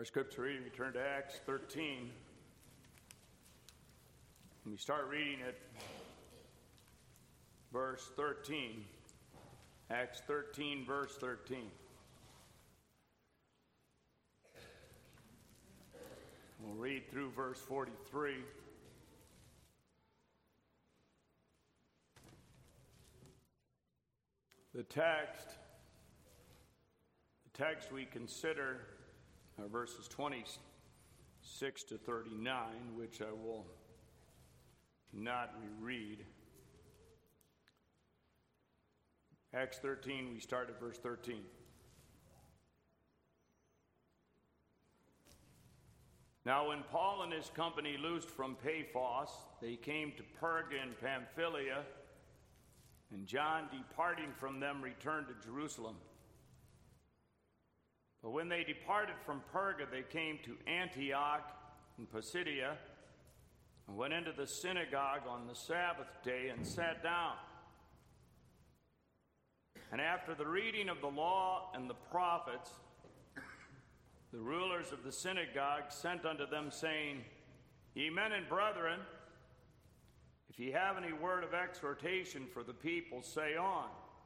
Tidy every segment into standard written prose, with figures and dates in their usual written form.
Our scripture reading, we turn to Acts 13. And we start reading at verse 13. Acts 13, verse 13. We'll read through verse 43. The text we consider are verses 26 to 39, which I will not reread. Acts 13, we start at verse 13. Now when Paul and his company loosed from Paphos, they came to Perga in Pamphylia, and John, departing from them, returned to Jerusalem. But when they departed from Perga, they came to Antioch in Pisidia, and went into the synagogue on the Sabbath day and sat down. And after the reading of the law and the prophets, the rulers of the synagogue sent unto them, saying, Ye men and brethren, if ye have any word of exhortation for the people, say on.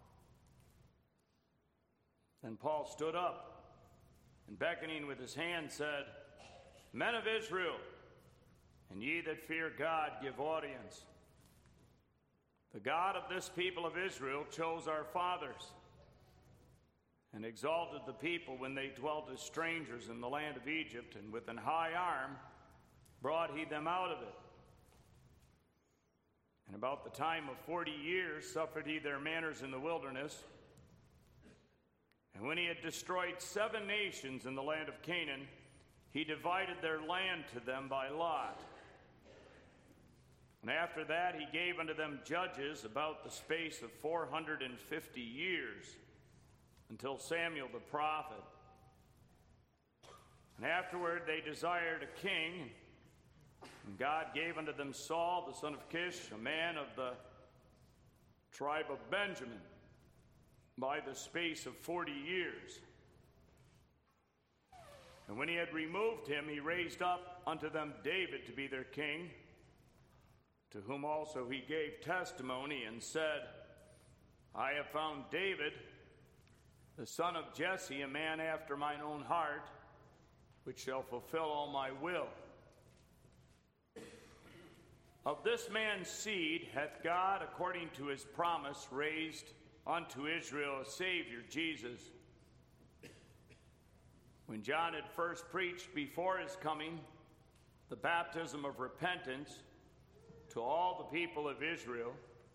Then Paul stood up, and beckoning with his hand said, Men of Israel, and ye that fear God, give audience. The God of this people of Israel chose our fathers, and exalted the people when they dwelt as strangers in the land of Egypt, and with an high arm brought he them out of it. And about the time of 40 years suffered he their manners in the wilderness. And when he had destroyed 7 nations in the land of Canaan, he divided their land to them by lot. And after that he gave unto them judges about the space of 450 years, until Samuel the prophet. And afterward they desired a king, and God gave unto them Saul the son of Kish, a man of the tribe of Benjamin, by the space of 40 years. And when he had removed him, he raised up unto them David to be their king, to whom also he gave testimony and said, I have found David, the son of Jesse, a man after mine own heart, which shall fulfill all my will. Of this man's seed hath God, according to his promise, raised unto Israel a Savior, Jesus. When John had first preached before his coming the baptism of repentance to all the people of Israel,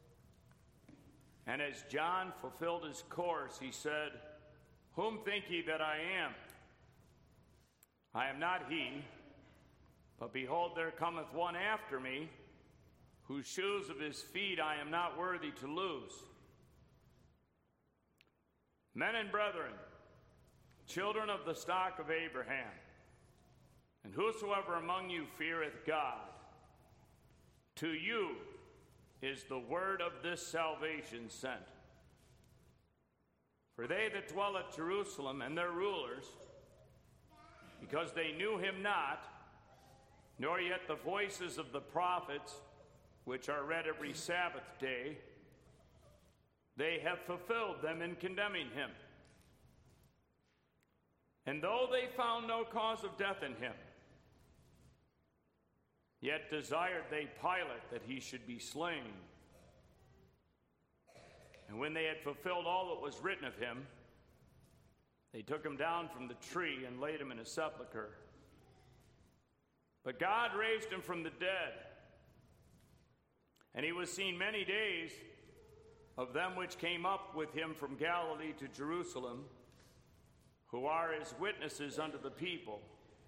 and as John fulfilled his course, he said, Whom think ye that I am? I am not he, but behold, there cometh one after me, whose shoes of his feet I am not worthy to loose. Men and brethren, children of the stock of Abraham, and whosoever among you feareth God, to you is the word of this salvation sent. For they that dwell at Jerusalem and their rulers, because they knew him not, nor yet the voices of the prophets, which are read every Sabbath day, they have fulfilled them in condemning him. And though they found no cause of death in him, yet desired they Pilate that he should be slain. And when they had fulfilled all that was written of him, they took him down from the tree and laid him in a sepulchre. But God raised him from the dead, and he was seen many days of them which came up with him from Galilee to Jerusalem, who are his witnesses unto the people.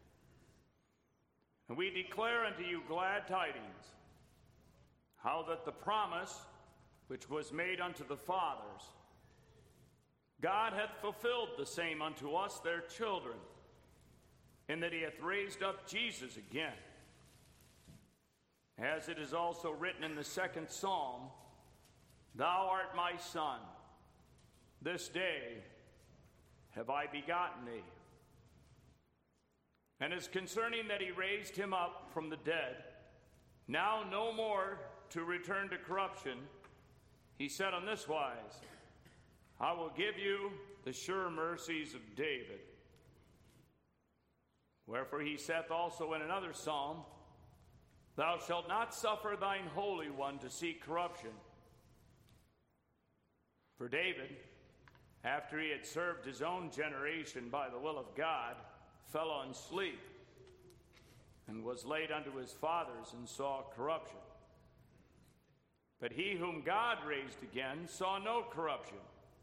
And we declare unto you glad tidings, how that the promise which was made unto the fathers, God hath fulfilled the same unto us their children, in that he hath raised up Jesus again, as it is also written in the 2nd Psalm, Thou art my son, this day have I begotten thee. And as concerning that he raised him up from the dead, now no more to return to corruption, he said on this wise, I will give you the sure mercies of David. Wherefore he saith also in another psalm, Thou shalt not suffer thine Holy One to see corruption. For David, after he had served his own generation by the will of God, fell on sleep, and was laid unto his fathers, and saw corruption. But he whom God raised again saw no corruption.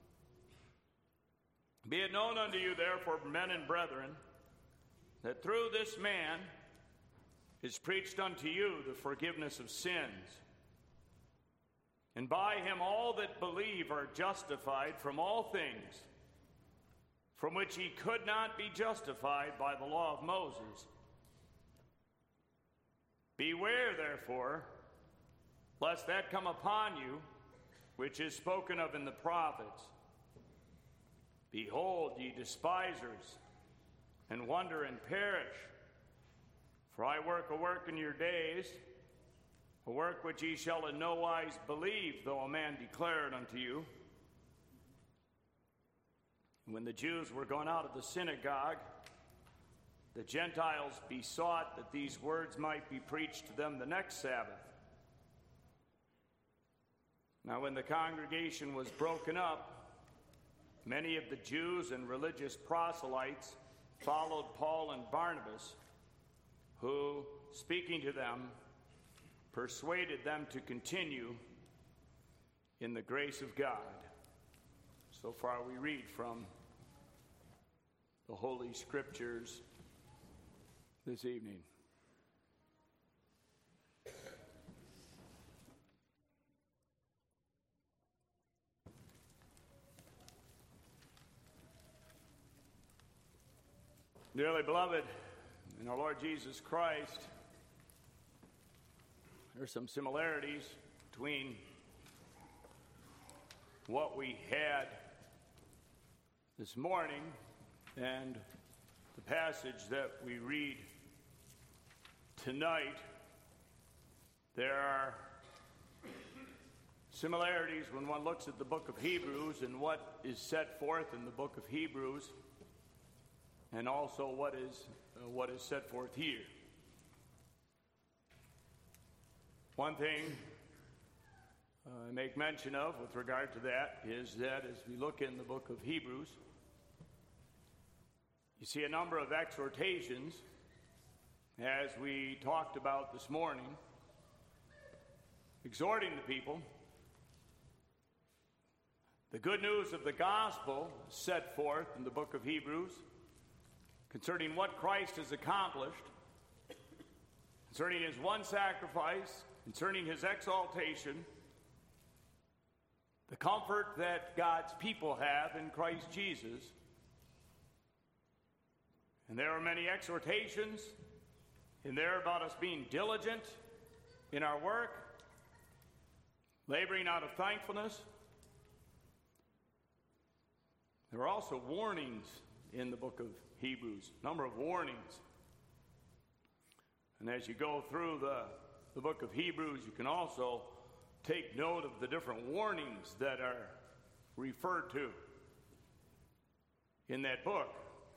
Be it known unto you, therefore, men and brethren, that through this man is preached unto you the forgiveness of sins. And by him all that believe are justified from all things, from which he could not be justified by the law of Moses. Beware, therefore, lest that come upon you, which is spoken of in the prophets. Behold, ye despisers, and wonder and perish. For I work a work in your days, a work which ye shall in no wise believe, though a man declare it unto you. When the Jews were gone out of the synagogue, the Gentiles besought that these words might be preached to them the next Sabbath. Now when the congregation was broken up, many of the Jews and religious proselytes followed Paul and Barnabas, who, speaking to them, persuaded them to continue in the grace of God. So far we read from the Holy Scriptures this evening. Dearly beloved, in our Lord Jesus Christ, there are some similarities between what we had this morning and the passage that we read tonight. There are similarities when one looks at the book of Hebrews and what is set forth in the book of Hebrews, and also what is set forth here. One thing I make mention of with regard to that is that as we look in the book of Hebrews, you see a number of exhortations, as we talked about this morning, exhorting the people. The good news of the gospel set forth in the book of Hebrews concerning what Christ has accomplished, concerning his one sacrifice, concerning his exaltation, the comfort that God's people have in Christ Jesus. And there are many exhortations in there about us being diligent in our work, laboring out of thankfulness. There are also warnings in the book of Hebrews, a number of warnings. And as you go through the book of Hebrews, you can also take note of the different warnings that are referred to in that book.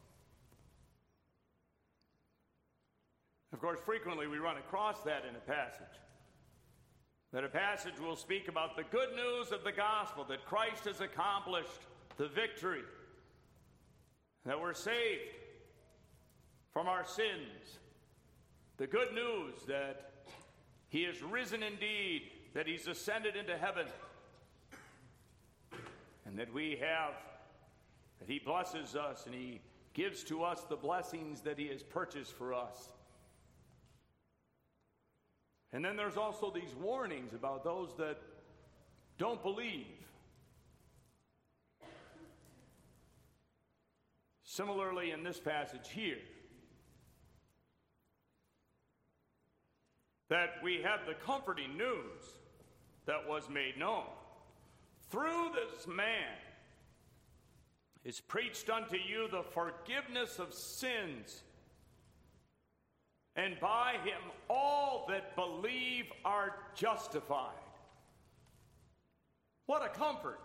Of course, frequently we run across that in a passage. That a passage will speak about the good news of the gospel, that Christ has accomplished the victory, that we're saved from our sins, the good news that he is risen indeed, that he's ascended into heaven, and that he blesses us and he gives to us the blessings that he has purchased for us. And then there's also these warnings about those that don't believe. Similarly, in this passage here, that we have the comforting news that was made known. Through this man is preached unto you the forgiveness of sins. and by him all that believe are justified. What a comfort.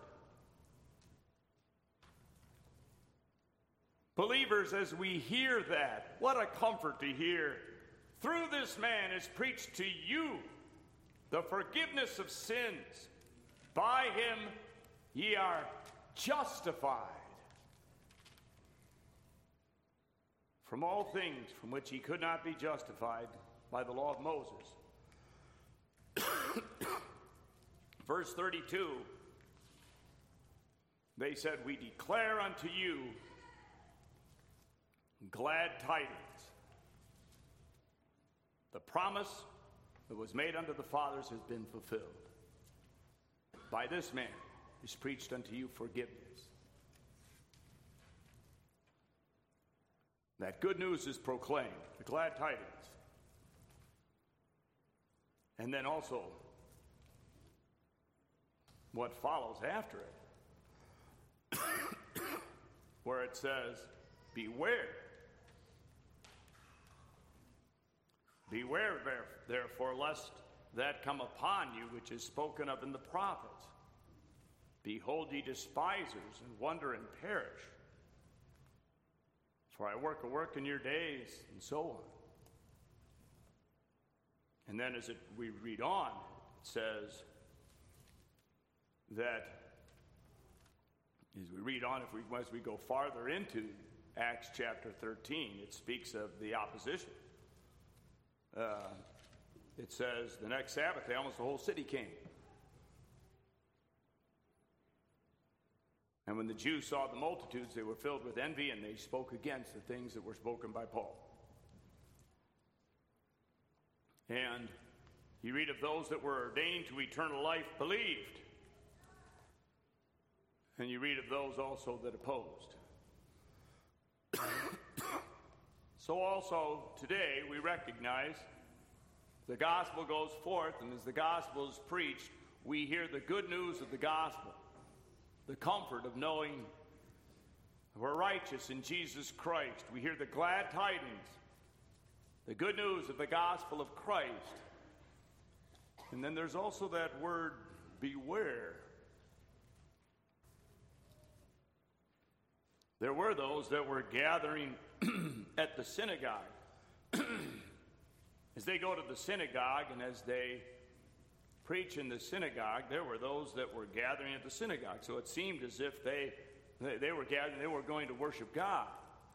Believers, as we hear that, what a comfort to hear. Through this man is preached to you the forgiveness of sins. By him ye are justified from all things from which ye could not be justified by the law of Moses. Verse 32, they said, we declare unto you glad tidings. The promise that was made unto the fathers has been fulfilled. By this man is preached unto you forgiveness. That good news is proclaimed, the glad tidings. And then also what follows after it, where it says, beware. Beware, therefore, lest that come upon you which is spoken of in the prophets. Behold, ye despisers, and wonder and perish. For I work a work in your days, and so on. And then as we read on, it says that, as we read on, as we go farther into Acts chapter 13, it speaks of the opposition. It says the next Sabbath day, almost the whole city came. And when the Jews saw the multitudes, they were filled with envy, and they spoke against the things that were spoken by Paul. And you read of those that were ordained to eternal life believed. And you read of those also that opposed. So also today we recognize the gospel goes forth, and as the gospel is preached, we hear the good news of the gospel, the comfort of knowing we're righteous in Jesus Christ. We hear the glad tidings, the good news of the gospel of Christ. And then there's also that word, beware. There were those that were gathering at the synagogue. As they go to the synagogue and as they preach in the synagogue, there were those that were gathering at the synagogue. So it seemed as if they were gathering, they were going to worship God.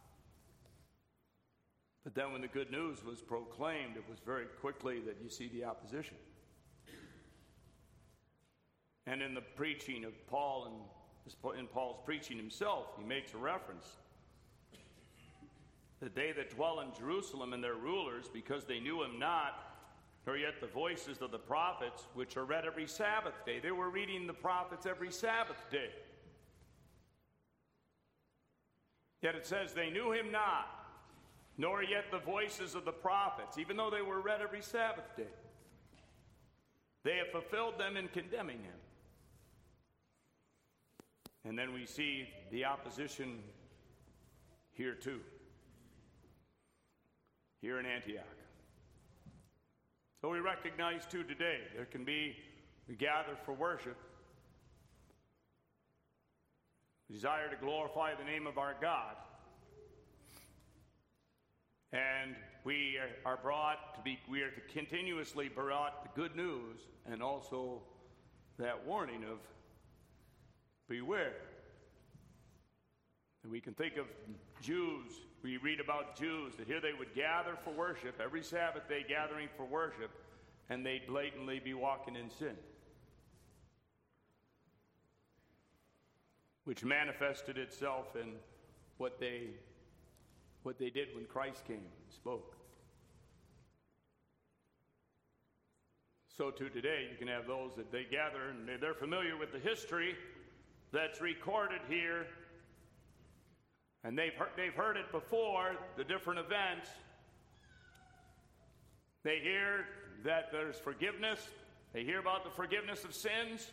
But then when the good news was proclaimed, it was very quickly that you see the opposition. And in the preaching of Paul, and in Paul's preaching himself, he makes a reference that they that dwell in Jerusalem and their rulers, because they knew him not, nor yet the voices of the prophets, which are read every Sabbath day. They were reading the prophets every Sabbath day. Yet it says they knew him not, nor yet the voices of the prophets, even though they were read every Sabbath day. They have fulfilled them in condemning him. And then we see the opposition here too, here in Antioch. So we recognize too today, we gather for worship, we desire to glorify the name of our God. And we are continuously brought the good news and also that warning of beware. And we can think of Jews. We read about Jews that here they would gather for worship, every Sabbath day gathering for worship, and they'd blatantly be walking in sin, which manifested itself in what they did when Christ came and spoke. So too today, you can have those that they gather and they're familiar with the history that's recorded here, and they've heard it before, the different events. They hear that there's forgiveness. They hear about the forgiveness of sins,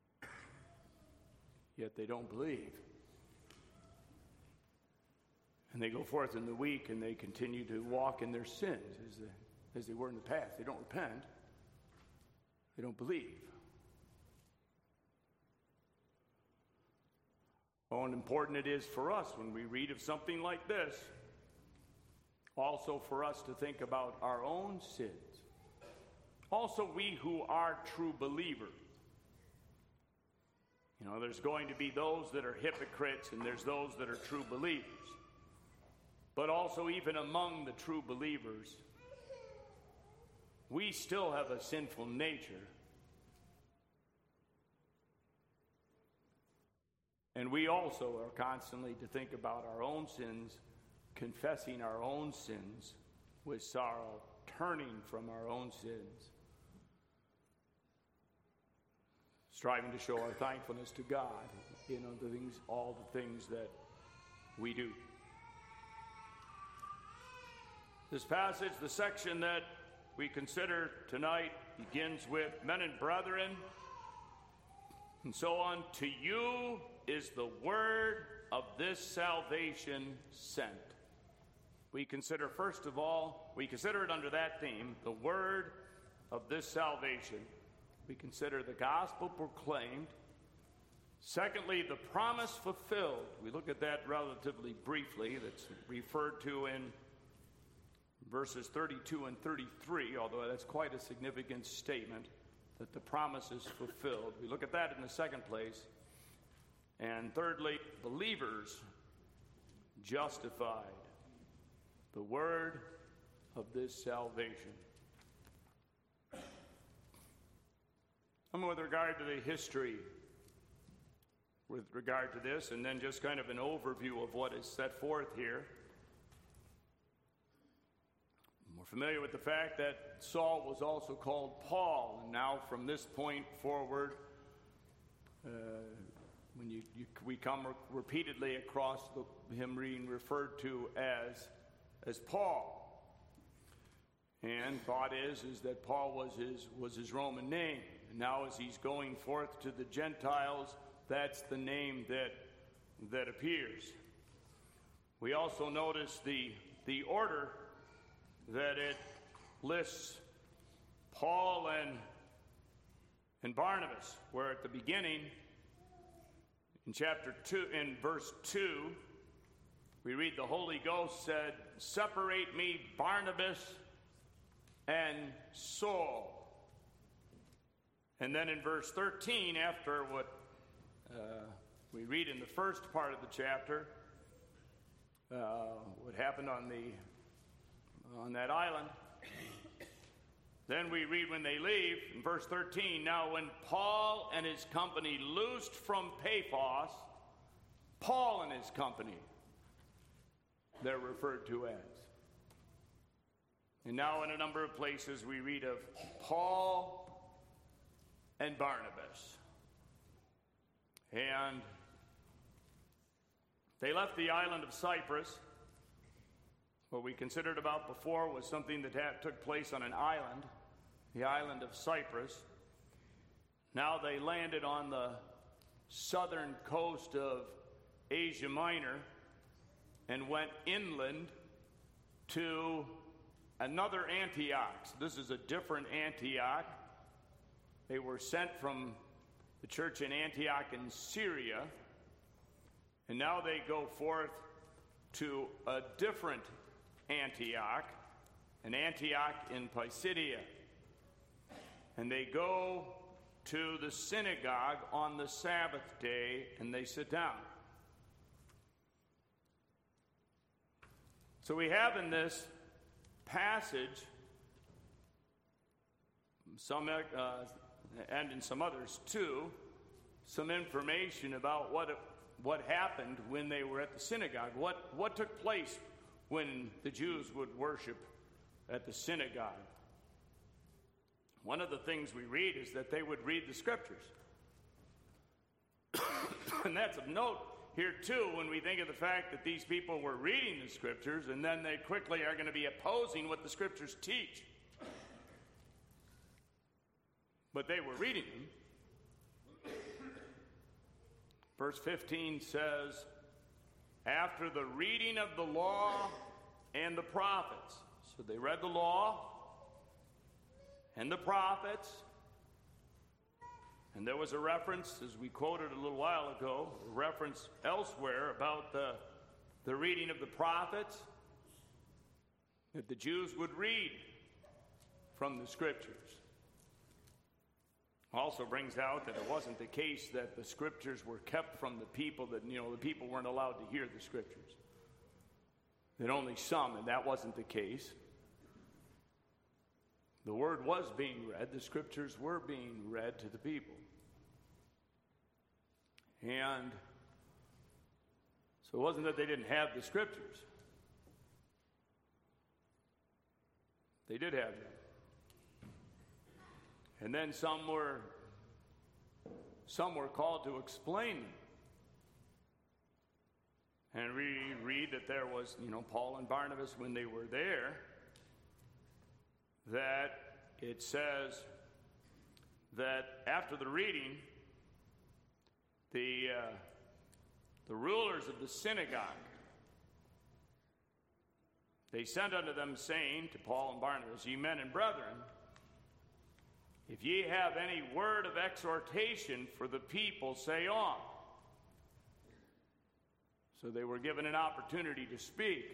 yet they don't believe. And they go forth in the week and they continue to walk in their sins as they were in the past. They don't repent. They don't believe. Oh, and important it is for us when we read of something like this, also for us to think about our own sins. Also, we who are true believers. You know, there's going to be those that are hypocrites and there's those that are true believers. But also, even among the true believers, we still have a sinful nature. And we also are constantly to think about our own sins, confessing our own sins with sorrow, turning from our own sins, striving to show our thankfulness to God, all the things that we do. This passage, the section that we consider tonight, begins with, "Men and brethren," and so on, "to you is the word of this salvation sent." We consider, first of all, we consider it under that theme, the word of this salvation. We consider the gospel proclaimed. Secondly, the promise fulfilled. We look at that relatively briefly. That's referred to in verses 32 and 33, although that's quite a significant statement that the promise is fulfilled. We look at that in the second place. And thirdly, believers justified. The word of this salvation. With regard to the history, with regard to this, and then just kind of an overview of what is set forth here. We're familiar with the fact that Saul was also called Paul, and now from this point forward, when we come repeatedly across him being referred to as Paul. And thought is that Paul was his Roman name. And now as he's going forth to the Gentiles, that's the name that appears. We also notice the order that it lists Paul and Barnabas, where at the beginning, in chapter 2, in verse 2, we read the Holy Ghost said, "Separate me Barnabas and Saul." And then in verse 13, after what we read in the first part of the chapter, what happened on that island, then we read when they leave, in verse 13, "Now when Paul and his company loosed from Paphos," Paul and his company, they're referred to as. And now in a number of places we read of Paul and Barnabas. And they left the island of Cyprus. What we considered about before was something that took place on an island, the island of Cyprus. Now they landed on the southern coast of Asia Minor and went inland to another Antioch. So this is a different Antioch. They were sent from the church in Antioch in Syria, and now they go forth to a different Antioch, an Antioch in Pisidia. And they go to the synagogue on the Sabbath day, and they sit down. So we have in this passage and in some others too, some information about what happened when they were at the synagogue. What took place when the Jews would worship at the synagogue? One of the things we read is that they would read the scriptures. And that's of note here too when we think of the fact that these people were reading the scriptures and then they quickly are going to be opposing what the scriptures teach. But they were reading them. Verse 15 says, after the reading of the law and the prophets. So they read the law and the prophets. And there was a reference, as we quoted a little while ago, a reference elsewhere about the reading of the prophets, that the Jews would read from the Scriptures. Also brings out that it wasn't the case that the Scriptures were kept from the people, that, the people weren't allowed to hear the Scriptures. That only some, and that wasn't the case. The Word was being read, the Scriptures were being read to the people. And so it wasn't that they didn't have the Scriptures. They did have them. And then some were called to explain them. And we read that there was, Paul and Barnabas, when they were there, that it says that after the reading, the rulers of the synagogue, they sent unto them, saying to Paul and Barnabas, Ye men and brethren, if ye have any word of exhortation for the people, say on. So they were given an opportunity to speak.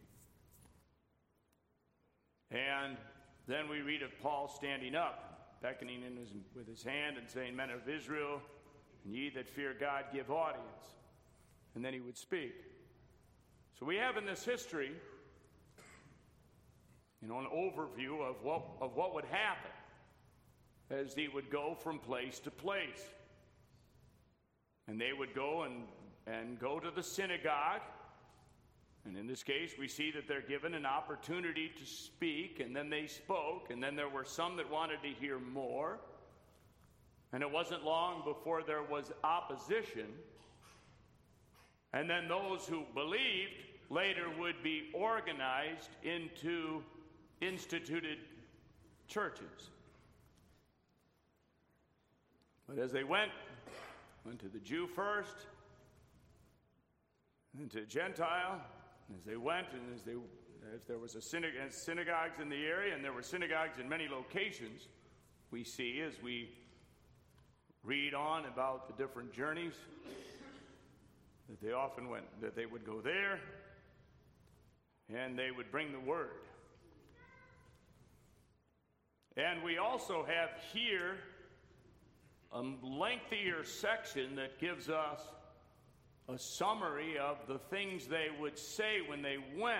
And then we read of Paul standing up, beckoning with his hand and saying, Men of Israel, and ye that fear God, give audience. And then he would speak. So we have in this history, an overview of what would happen as he would go from place to place. And they would go and go to the synagogue. And in this case, we see that they're given an opportunity to speak, and then they spoke, and then there were some that wanted to hear more. And it wasn't long before there was opposition. And then those who believed later would be organized into instituted churches. But as they went to the Jew first, and to the Gentile, as they went, and if there was synagogues in the area, and there were synagogues in many locations, we see as we read on about the different journeys that they often went, that they would go there, and they would bring the word. And we also have here a lengthier section that gives us a summary of the things they would say when they went.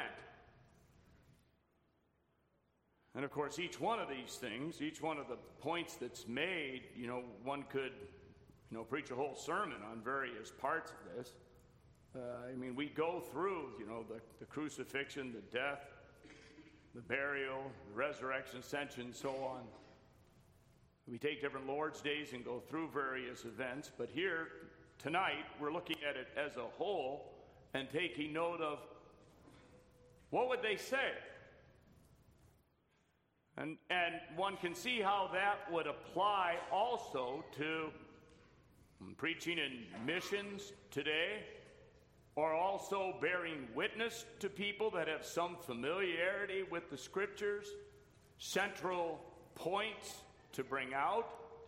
And of course, each one of these things, each one of the points that's made, one could, preach a whole sermon on various parts of this. We go through, the crucifixion, the death, the burial, the resurrection, ascension, and so on. We take different Lord's days and go through various events, but here, tonight, we're looking at it as a whole and taking note of what would they say? And one can see how that would apply also to preaching in missions today, or also bearing witness to people that have some familiarity with the Scriptures, central points to bring out.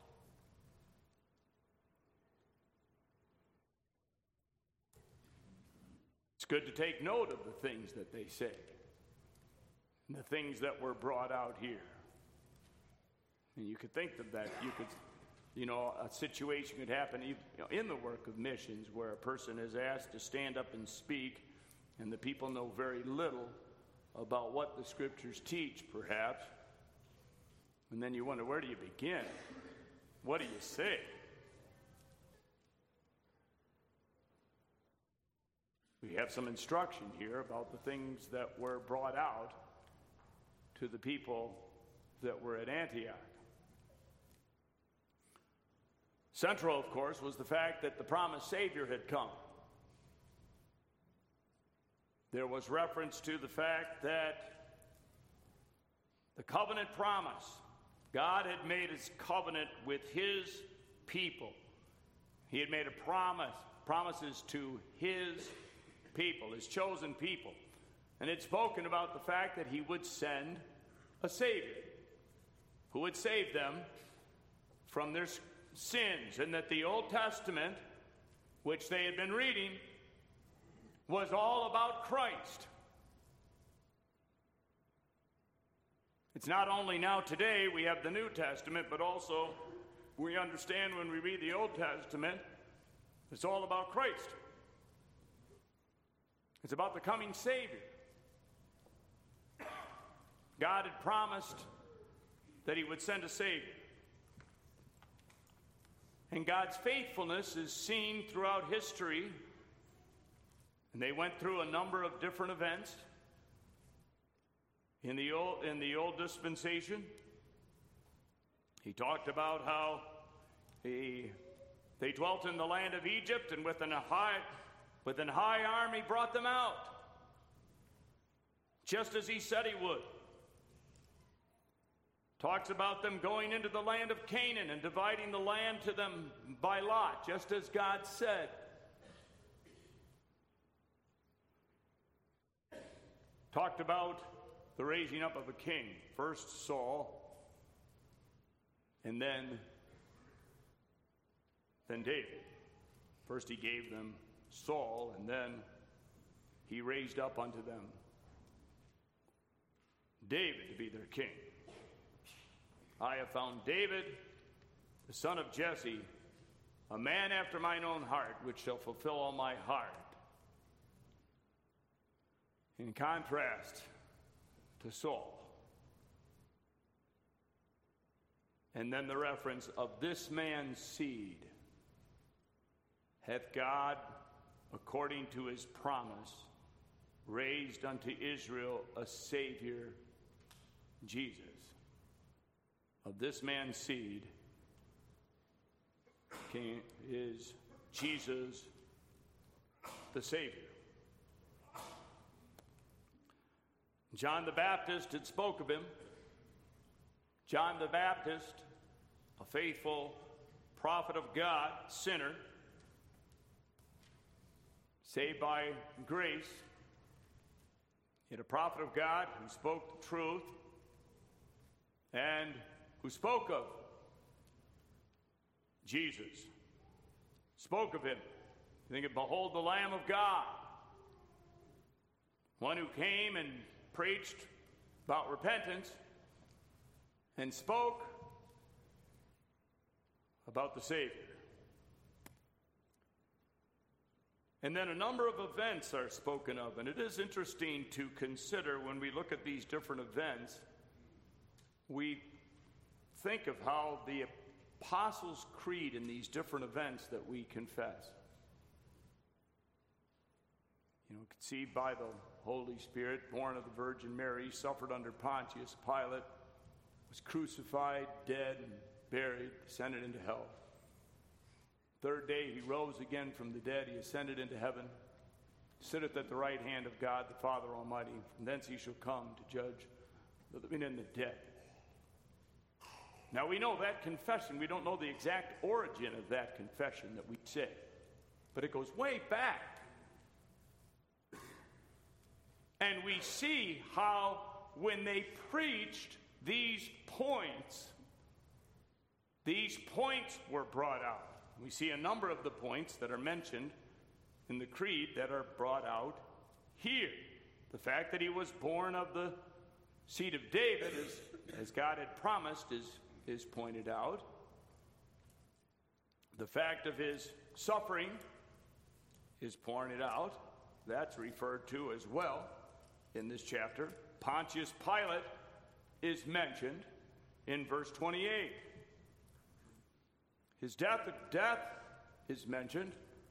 It's good to take note of the things that they say, and the things that were brought out here. And you could think of that. You could, a situation could happen in the work of missions where a person is asked to stand up and speak, and the people know very little about what the Scriptures teach, perhaps. And then you wonder, where do you begin? What do you say? We have some instruction here about the things that were brought out to the people that were at Antioch. Central, of course, was the fact that the promised Savior had come. There was reference to the fact that the covenant promise, God had made his covenant with his people. He had made promises to his people, his chosen people. And it's spoken about the fact that he would send a Savior who would save them from their sins, and that the Old Testament, which they had been reading, was all about Christ. It's not only now today we have the New Testament, but also we understand when we read the Old Testament, it's all about Christ. It's about the coming Savior. God had promised that he would send a Savior. And God's faithfulness is seen throughout history. And they went through a number of different events in the old dispensation. He talked about how they dwelt in the land of Egypt, and with an high army brought them out, just as he said he would. Talks about them going into the land of Canaan and dividing the land to them by lot, just as God said. Talked about the raising up of a king. First Saul, and then David. First he gave them Saul, and then he raised up unto them David to be their king. I have found David, the son of Jesse, a man after mine own heart, which shall fulfill all my heart. In contrast to Saul. And then the reference of this man's seed hath God, according to his promise, raised unto Israel a Savior, Jesus. Of this man's seed is Jesus, the Savior. John the Baptist had spoke of him. John the Baptist, a faithful prophet of God, sinner, saved by grace, yet a prophet of God who spoke the truth and who spoke of Jesus, spoke of him. Think of, behold the Lamb of God, one who came and preached about repentance and spoke about the Savior. And then a number of events are spoken of, and it is interesting to consider when we look at these different events, we think of how the Apostles' Creed in these different events that we confess. Conceived by the Holy Spirit, born of the Virgin Mary, suffered under Pontius Pilate, was crucified, dead, and buried, descended into hell. Third day he rose again from the dead, he ascended into heaven, sitteth at the right hand of God the Father Almighty. From thence he shall come to judge the living and the dead. Now we know that confession, we don't know the exact origin of that confession that we say, but it goes way back. And we see how when they preached these points were brought out. We see a number of the points that are mentioned in the creed that are brought out here. The fact that he was born of the seed of David, as God had promised, is pointed out. The fact of his suffering is pointed out. That's referred to as well in this chapter. Pontius Pilate is mentioned in verse 28. His death is mentioned.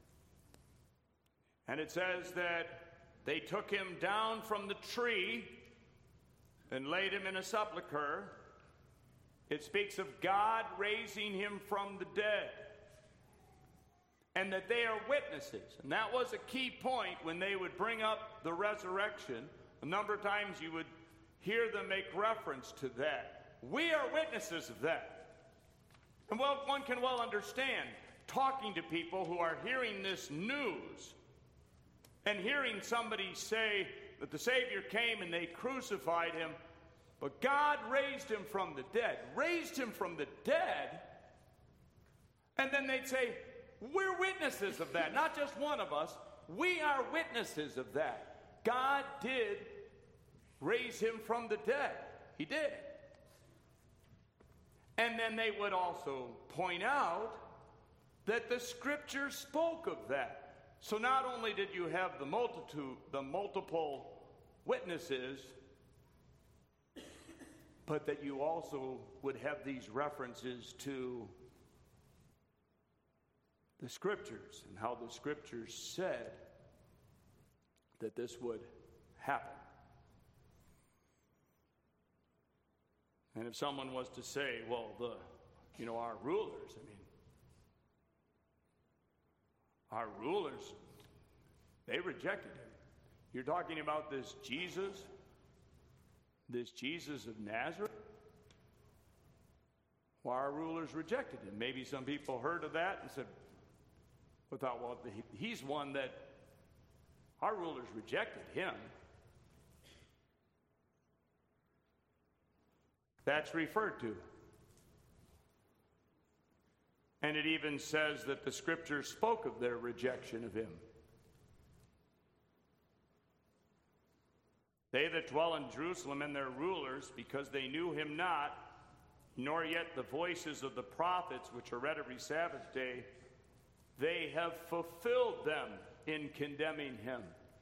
And it says that they took him down from the tree and laid him in a sepulchre. It speaks of God raising him from the dead. And that they are witnesses. And that was a key point when they would bring up the resurrection. A number of times you would hear them make reference to that. We are witnesses of that. And one can well understand, talking to people who are hearing this news and hearing somebody say that the Savior came and they crucified him, but God raised him from the dead. Raised him from the dead? And then they'd say, we're witnesses of that. Not just one of us. We are witnesses of that. God did raise him from the dead. He did. And then they would also point out that the Scripture spoke of that. So not only did you have the multiple witnesses, but that you also would have these references to the Scriptures and how the Scriptures said that this would happen. And if someone was to say, well, our rulers, our rulers, they rejected him. You're talking about this Jesus of Nazareth? Well, our rulers rejected him. Maybe some people heard of that and said, well, he's one that our rulers rejected him. That's referred to. And it even says that the Scriptures spoke of their rejection of him. They that dwell in Jerusalem and their rulers, because they knew him not, nor yet the voices of the prophets which are read every Sabbath day, they have fulfilled them in condemning him.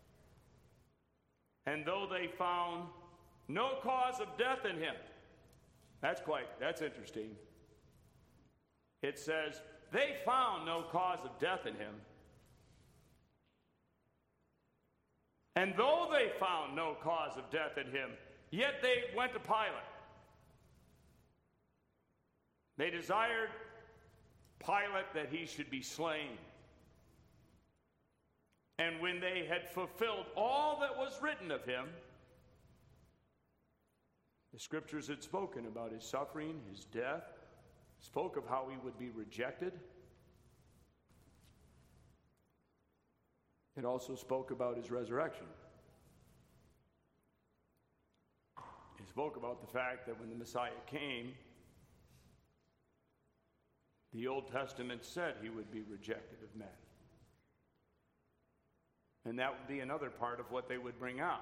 And though they found no cause of death in him, that's interesting. It says, they found no cause of death in him. And though they found no cause of death in him, yet they went to Pilate. They desired Pilate that he should be slain. And when they had fulfilled all that was written of him, the Scriptures had spoken about his suffering, his death, spoke of how he would be rejected. It also spoke about his resurrection. It spoke about the fact that when the Messiah came, the Old Testament said he would be rejected of men. And that would be another part of what they would bring out.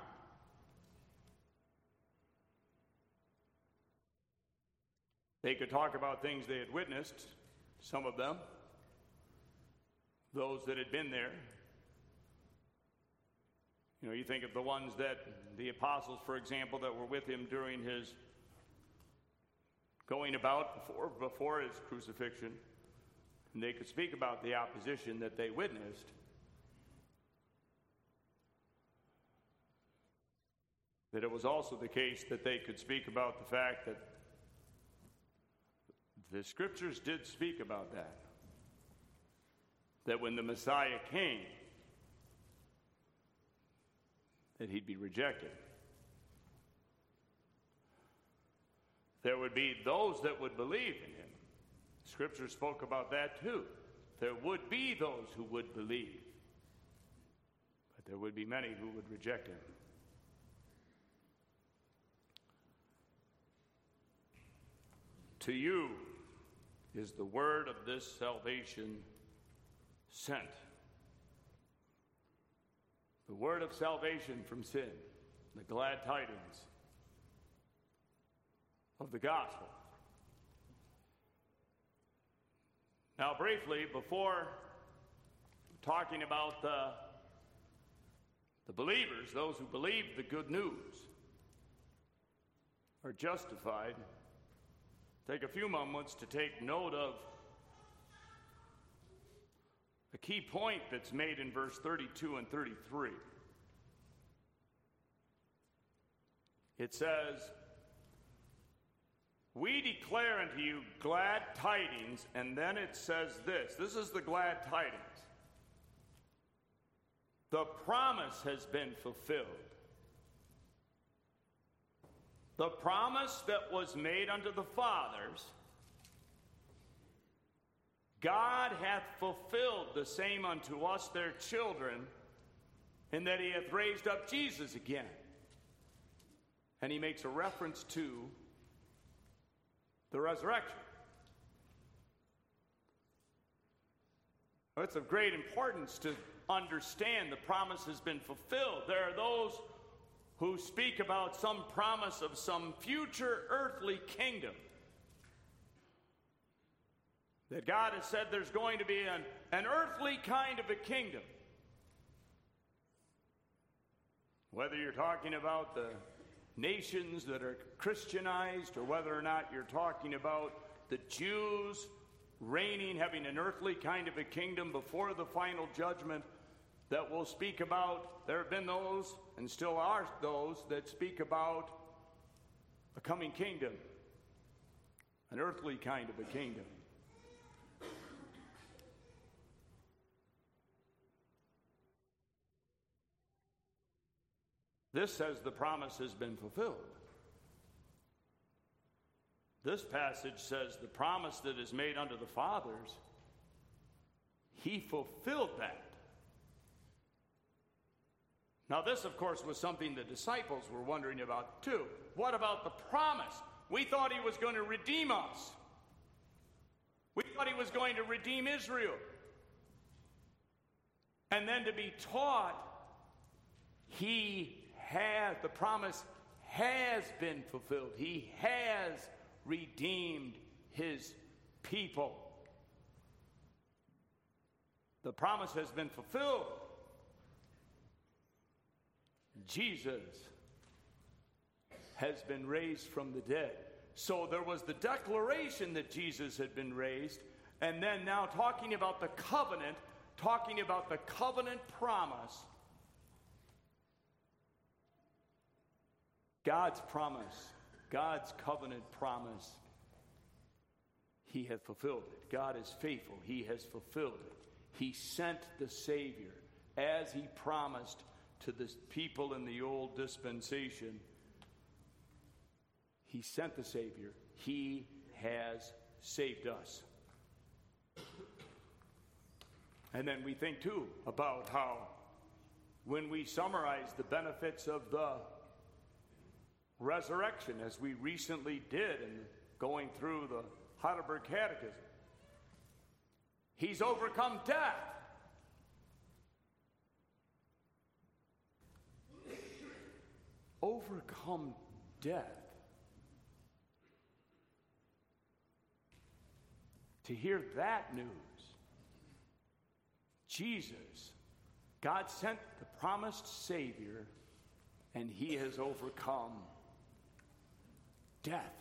They could talk about things they had witnessed, some of them, those that had been there. You think of the ones that, the apostles, for example, that were with him during his going about before his crucifixion, and they could speak about the opposition that they witnessed. That it was also the case that they could speak about the fact that the Scriptures did speak about that. That when the Messiah came, that he'd be rejected. There would be those that would believe in him. Scripture spoke about that too. There would be those who would believe, but there would be many who would reject him. To you is the word of this salvation sent. The word of salvation from sin, the glad tidings of the gospel. Now, briefly, before talking about the believers, those who believe the good news are justified, take a few moments to take note of a key point that's made in verse 32 and 33. It says, we declare unto you glad tidings, and then it says this is the glad tidings. The promise has been fulfilled. The promise that was made unto the fathers, God hath fulfilled the same unto us, their children, in that he hath raised up Jesus again. And he makes a reference to the resurrection. It's of great importance to understand the promise has been fulfilled. There are those who speak about some promise of some future earthly kingdom. That God has said there's going to be an earthly kind of a kingdom. Whether you're talking about the nations that are Christianized, or whether or not you're talking about the Jews reigning, having an earthly kind of a kingdom before the final judgment that we'll speak about. There have been those, and still are those, that speak about a coming kingdom, an earthly kind of a kingdom. This says the promise has been fulfilled. This passage says the promise that is made unto the fathers, he fulfilled that. Now this, of course, was something the disciples were wondering about too. What about the promise? We thought he was going to redeem us. We thought he was going to redeem Israel. And then to be taught, the promise has been fulfilled. He has redeemed his people. The promise has been fulfilled. Jesus has been raised from the dead. So there was the declaration that Jesus had been raised, and then now talking about the covenant promise. God's promise, God's covenant promise, he hath fulfilled it. God is faithful. He has fulfilled it. He sent the Savior as he promised to the people in the old dispensation. He sent the Savior. He has saved us. And then we think too about how when we summarize the benefits of the resurrection, as we recently did in going through the Heidelberg Catechism, he's overcome death. Overcome death. To hear that news, Jesus, God sent the promised Savior, and he has overcome death.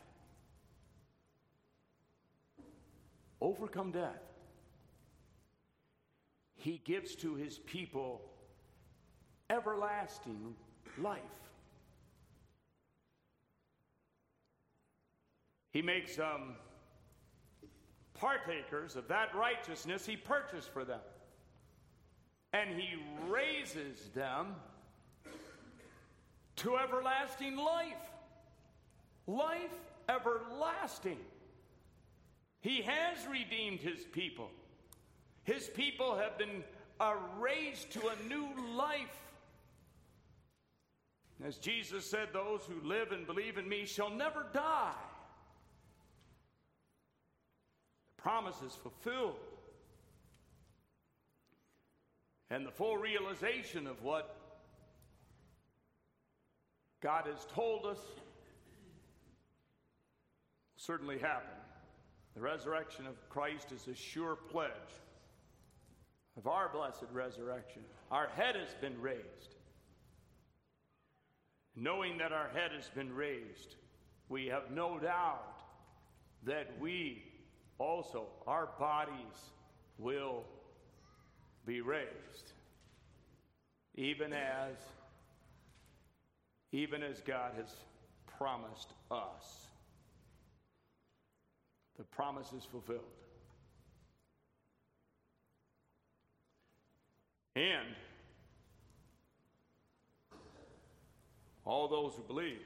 Overcome death. He gives to his people everlasting life. He makes partakers of that righteousness he purchased for them. And he raises them to everlasting life. Life everlasting. He has redeemed his people. His people have been raised to a new life. As Jesus said, those who live and believe in me shall never die. The promise is fulfilled. And the full realization of what God has told us certainly happened. The resurrection of Christ is a sure pledge of our blessed resurrection. Our head has been raised. Knowing that our head has been raised, we have no doubt that we also, our bodies will be raised, even as God has promised us. The promise is fulfilled. And all those who believe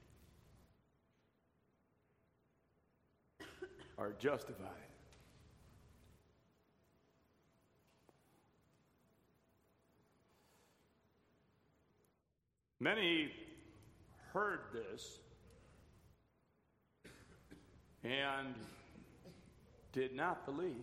are justified. Many heard this and did not believe.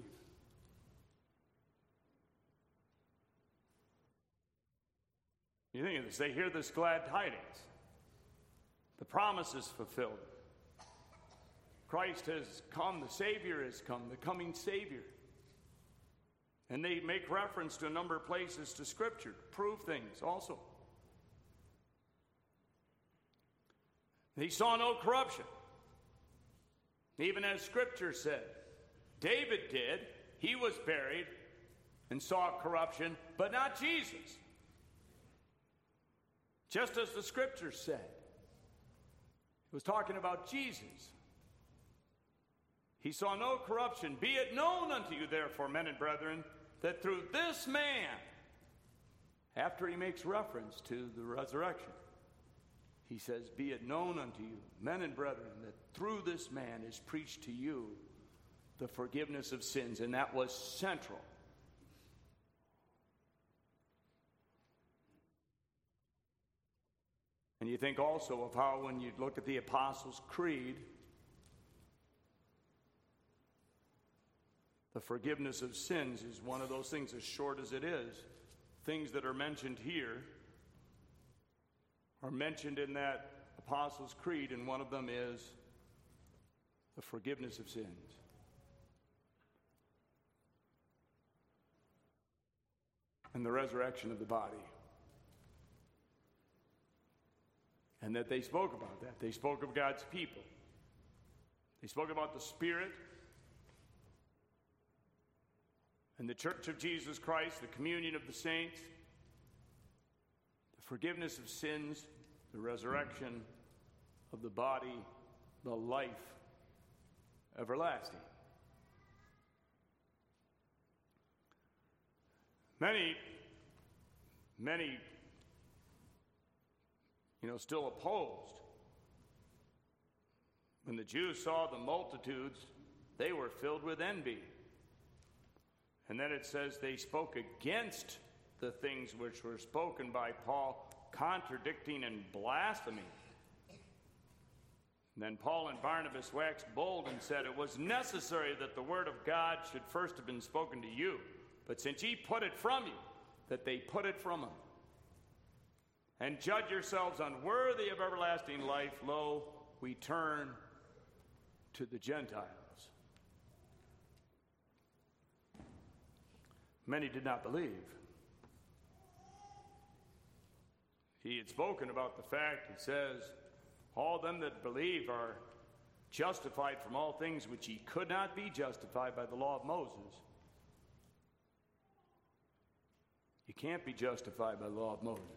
You think of this, they hear this glad tidings. The promise is fulfilled. Christ has come, the Savior has come, the coming Savior. And they make reference to a number of places to Scripture to prove things also. He saw no corruption. Even as Scripture said, David did. He was buried and saw corruption, but not Jesus. Just as the Scripture said. It was talking about Jesus. He saw no corruption. Be it known unto you, therefore, men and brethren, that through this man, after he makes reference to the resurrection, he says, be it known unto you, men and brethren, that through this man is preached to you the forgiveness of sins. And that was central. And you think also of how when you look at the Apostles' Creed, the forgiveness of sins is one of those things, as short as it is. Things that are mentioned here are mentioned in that Apostles' Creed, and one of them is the forgiveness of sins. And the resurrection of the body. And that they spoke about that. They spoke of God's people. They spoke about the Spirit and the Church of Jesus Christ, the communion of the saints, the forgiveness of sins, the resurrection of the body, the life everlasting. Many, still opposed. When the Jews saw the multitudes, they were filled with envy. And then it says they spoke against the things which were spoken by Paul, contradicting and blaspheming. And then Paul and Barnabas waxed bold and said, it was necessary that the word of God should first have been spoken to you. But since ye put it from you, that they put it from them. And judge yourselves unworthy of everlasting life, lo, we turn to the Gentiles. Many did not believe. He had spoken about the fact, he says, all them that believe are justified from all things which ye could not be justified by the law of Moses. You can't be justified by the law of Moses.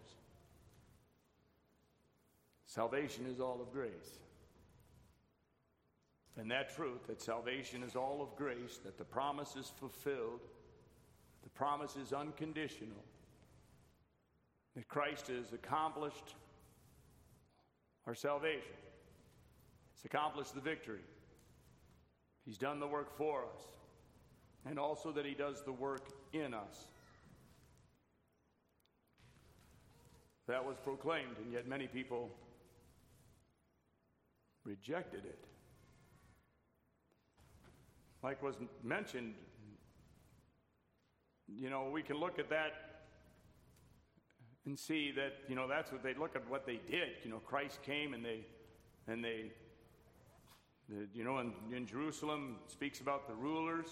Salvation is all of grace. And that truth, that salvation is all of grace, that the promise is fulfilled, the promise is unconditional, that Christ has accomplished our salvation. He's accomplished the victory. He's done the work for us. And also that he does the work in us. That was proclaimed, and yet many people rejected it. Like was mentioned, we can look at that and see that, that's what they look at what they did. Christ came and in Jerusalem speaks about the rulers.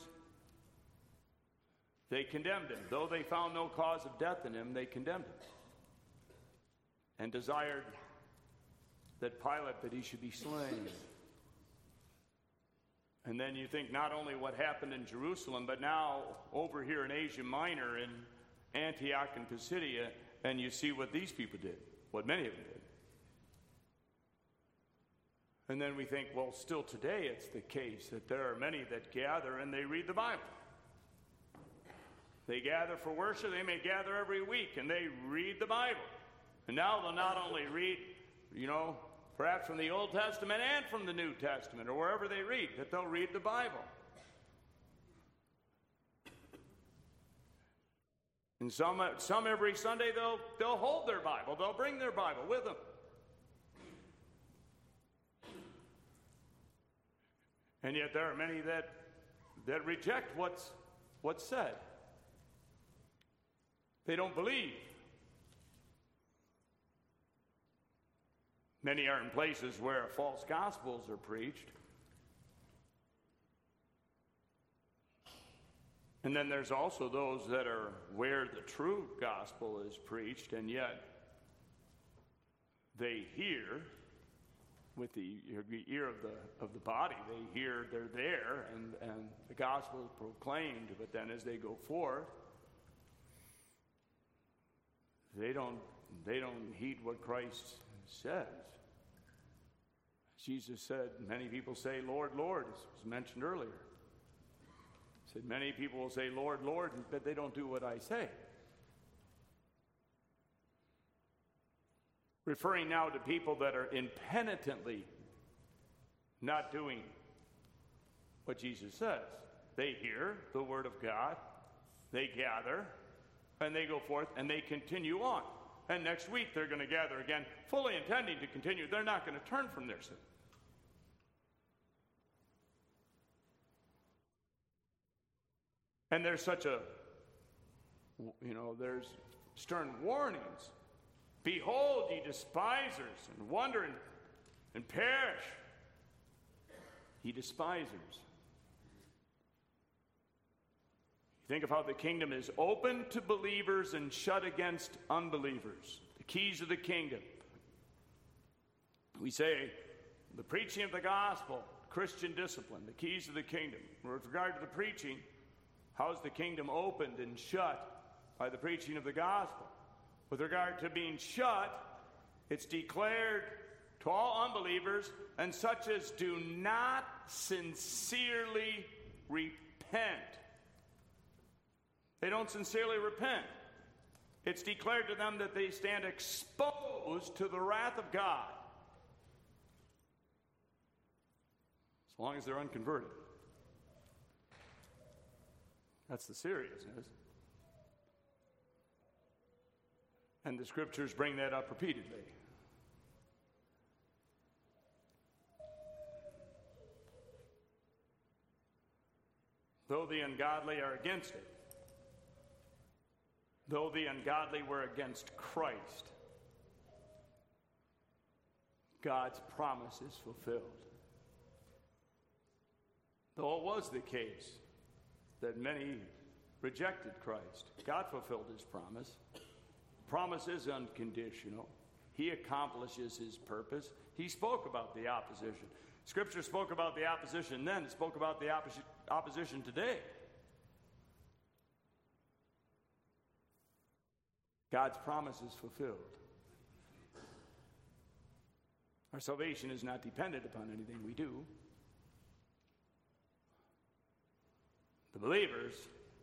They condemned him. Though they found no cause of death in him, they condemned him. And desired that Pilate, that he should be slain. And then you think not only what happened in Jerusalem, but now over here in Asia Minor, in Antioch and Pisidia, and you see what these people did, what many of them did. And then we think, well, still today it's the case that there are many that gather and they read the Bible. They gather for worship, they may gather every week, and they read the Bible. And now they'll not only read, perhaps from the Old Testament and from the New Testament, or wherever they read, that they'll read the Bible. And some every Sunday they'll hold their Bible. They'll bring their Bible with them. And yet there are many that reject what's said. They don't believe. Many are in places where false gospels are preached. And then there's also those that are where the true gospel is preached, and yet they hear with the ear of the body. They hear they're there, and the gospel is proclaimed, but then as they go forth, they don't heed what Christ says. Jesus said, many people say, Lord, Lord, as was mentioned earlier. He said, many people will say, Lord, Lord, but they don't do what I say. Referring now to people that are impenitently not doing what Jesus says. They hear the word of God, they gather, and they go forth, and they continue on. And next week they're going to gather again, fully intending to continue. They're not going to turn from their sin. And there's such there's stern warnings. Behold, ye despisers, and wonder and perish. Ye despisers. You think of how the kingdom is open to believers and shut against unbelievers. The keys of the kingdom. We say the preaching of the gospel, Christian discipline, the keys of the kingdom. With regard to the preaching, how is the kingdom opened and shut? By the preaching of the gospel. With regard to being shut, it's declared to all unbelievers and such as do not sincerely repent. They don't sincerely repent. It's declared to them that they stand exposed to the wrath of God. As long as they're unconverted. That's the seriousness. And the scriptures bring that up repeatedly. Though the ungodly are against it, though the ungodly were against Christ, God's promise is fulfilled. Though it was the case that many rejected Christ, God fulfilled his promise. Promise is unconditional. He accomplishes his purpose. He spoke about the opposition. Scripture spoke about the opposition then. It spoke about the opposition today. God's promise is fulfilled. Our salvation is not dependent upon anything we do. The believers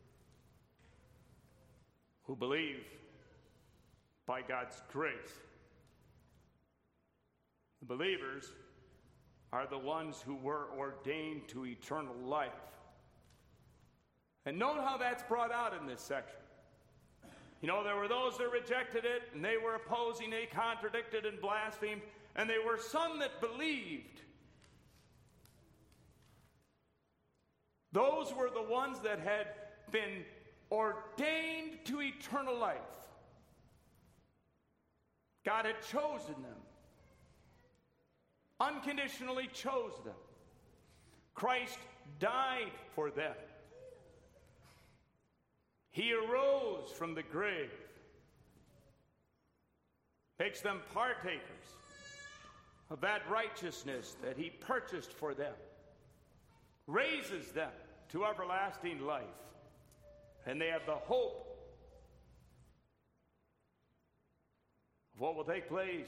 who believe by God's grace, the believers are the ones who were ordained to eternal life. And note how that's brought out in this section. You know, there were those that rejected it, and they were opposing, they contradicted and blasphemed, and there were some that believed. Those were the ones that had been ordained to eternal life. God had chosen them. Unconditionally chose them. Christ died for them. He arose from the grave. Makes them partakers of that righteousness that he purchased for them. Raises them to everlasting life. And they have the hope of what will take place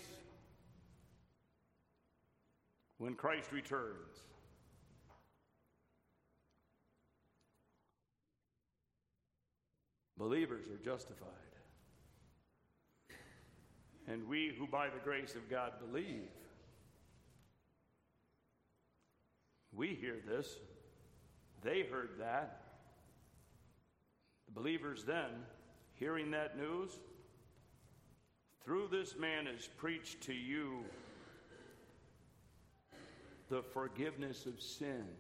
when Christ returns. Believers are justified. And we who by the grace of God believe, we hear this. They heard that. The believers then hearing that news, through this man is preached to you the forgiveness of sins.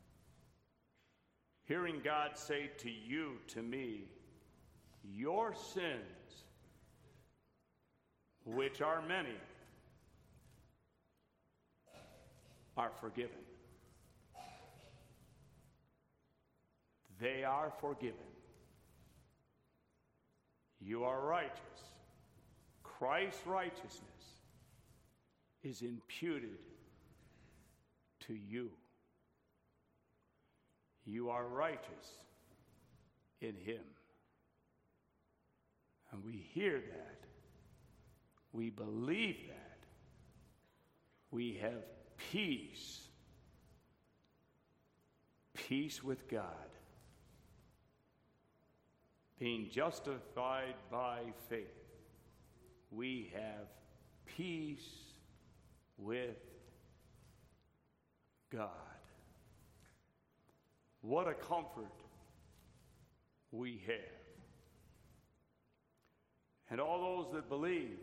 Hearing God say to you, to me, your sins, which are many, are forgiven. They are forgiven. You are righteous. Christ's righteousness is imputed to you. You are righteous in him. And we hear that. We believe that. We have peace. Peace with God. Being justified by faith. We have peace with God. What a comfort we have. And all those that believe,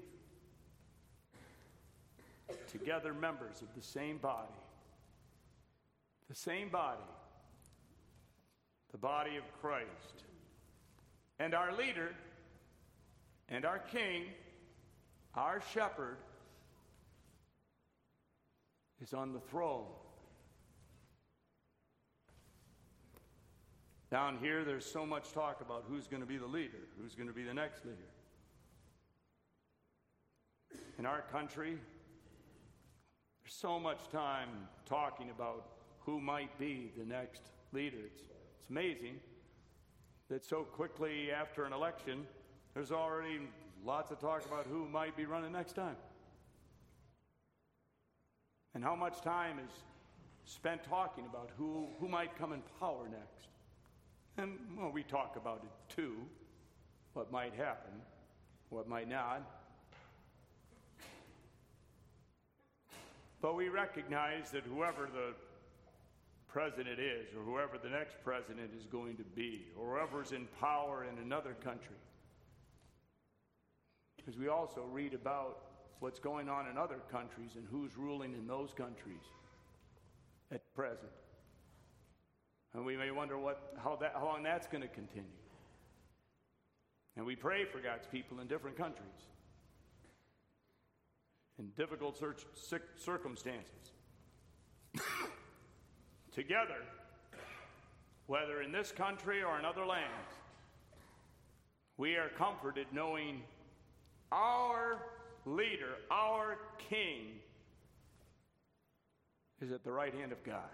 together members of the same body, the body of Christ. And our leader, and our king, our shepherd, is on the throne. Down here, there's so much talk about who's going to be the leader, who's going to be the next leader. In our country, there's so much time talking about who might be the next leader. It's amazing that so quickly after an election, there's already lots of talk about who might be running next time. And how much time is spent talking about who might come in power next. And, well, we talk about it too, what might happen, what might not. But we recognize that whoever the president is, or whoever the next president is going to be, or whoever's in power in another country, because we also read about what's going on in other countries and who's ruling in those countries at present. And we may wonder how long that's going to continue. And we pray for God's people in different countries, in difficult circumstances. Together, whether in this country or in other lands, we are comforted knowing our leader, our king, is at the right hand of God.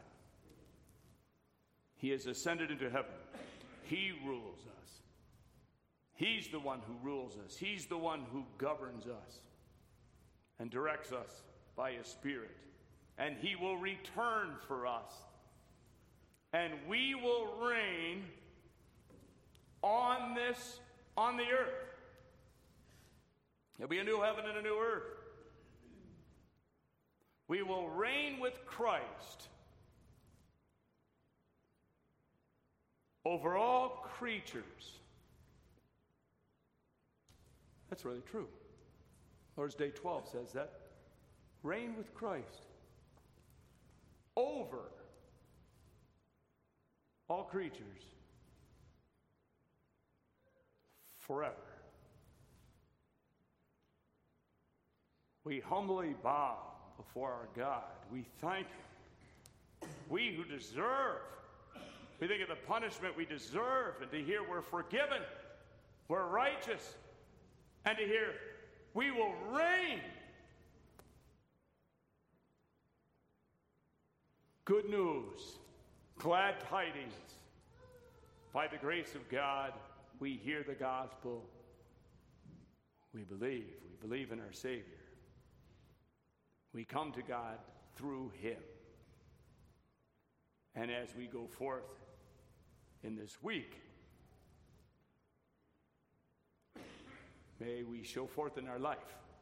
He has ascended into heaven. He rules us. He's the one who rules us. He's the one who governs us and directs us by his Spirit. And he will return for us. And we will reign on the earth. There'll be a new heaven and a new earth. We will reign with Christ over all creatures. That's really true. Lord's Day 12 says that. Reign with Christ over all creatures forever. We humbly bow before our God. We thank him. We who deserve, we think of the punishment we deserve, and to hear we're forgiven, we're righteous, and to hear we will reign. Good news, glad tidings. By the grace of God, we hear the gospel. We believe in our Savior. We come to God through him. And as we go forth in this week, may we show forth in our life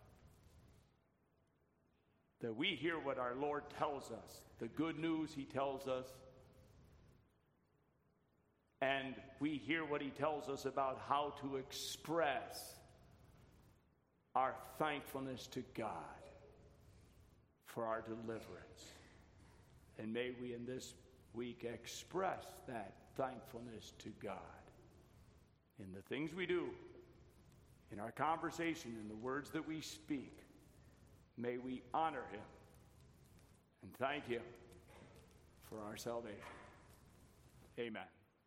that we hear what our Lord tells us, the good news he tells us, and we hear what he tells us about how to express our thankfulness to God for our deliverance. And may we in this week express that thankfulness to God in the things we do, in our conversation, in the words that we speak. May we honor him and thank him for our salvation. Amen.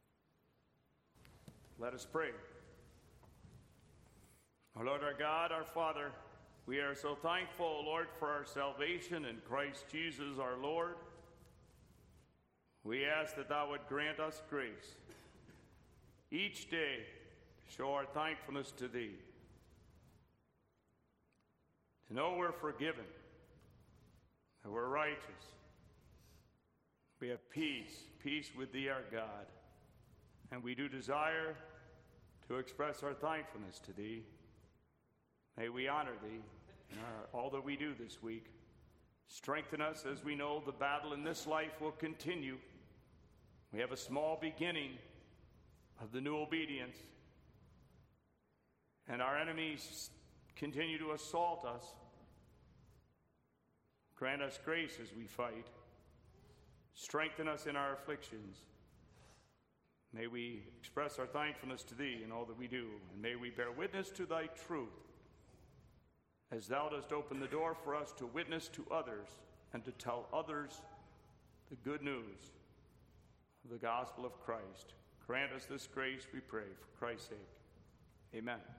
Let us pray. Our Lord, our God, our Father, we are so thankful, Lord, for our salvation in Christ Jesus our Lord. We ask that thou would grant us grace each day to show our thankfulness to thee, to know we're forgiven, that we're righteous. We have peace with thee, our God, and we do desire to express our thankfulness to thee. May we honor thee in all that we do this week. Strengthen us as we know the battle in this life will continue. We have a small beginning of the new obedience, and our enemies continue to assault us. Grant us grace as we fight. Strengthen us in our afflictions. May we express our thankfulness to thee in all that we do, and may we bear witness to thy truth, as thou dost open the door for us to witness to others and to tell others the good news of the gospel of Christ. Grant us this grace, we pray, for Christ's sake. Amen.